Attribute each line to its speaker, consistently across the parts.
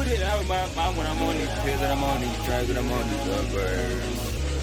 Speaker 1: put it out of my mind when I'm on these pills and I'm on these drugs and I'm on these rubbers.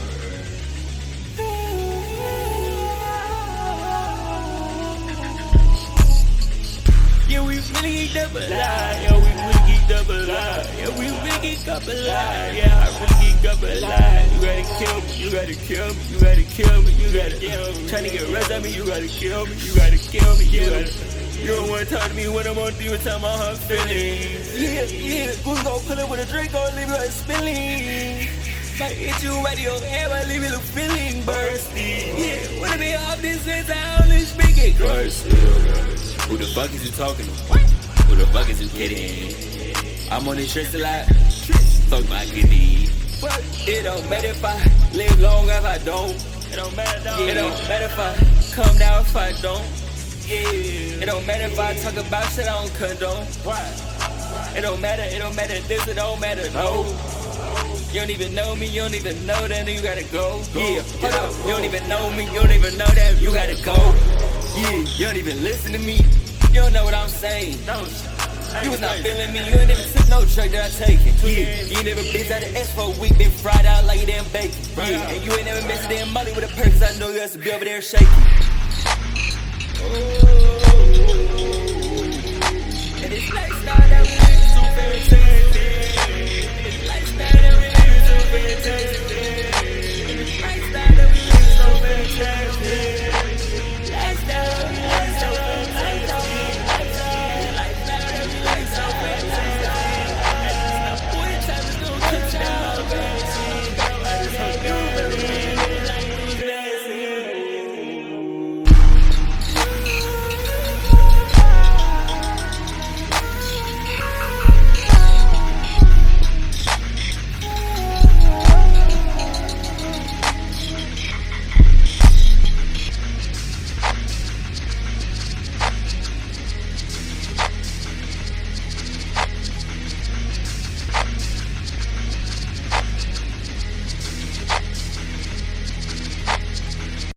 Speaker 1: Yeah, we really geeked up a lot. Yeah, we really geeked up a lot. Yeah, we really geeked up a lot. Yeah, I really geeked up a lot. You gotta kill me, you gotta kill me, you gotta kill me, you gotta kill me. Trying to get rest of me, you gotta kill me, you gotta kill me, you gotta. You don't wanna talk to me when I'm on you tell my heart feelings. Yeah, Goose gon' pull up with a drink, gon' leave you like spilling. Might hit you right in your head, might leave you look feeling bursty. Yeah, wanna be off this sense, I only speak it cursed. Who the fuck is you talking to? Who the fuck is you kidding? I'm on this stress a lot. Fuck my kidney. But it don't matter if I live long if I don't. It don't matter, no. It don't matter if I come down if I don't. Yeah. It don't matter if I talk about shit I don't condone. Why? It don't matter this, it don't matter, no. You don't even know me, you don't even know that you gotta go. Yeah, hold up. You don't even know me, you don't even know that you gotta go. Yeah, you don't even listen to me. You don't know what I'm saying. You was not feeling me, you ain't never took no drug that I taken. Yeah, you ain't never been out the S for a week, been fried out like you damn bacon. Yeah, and you ain't never missed a damn molly with a purse, I know you has to be over there shaking.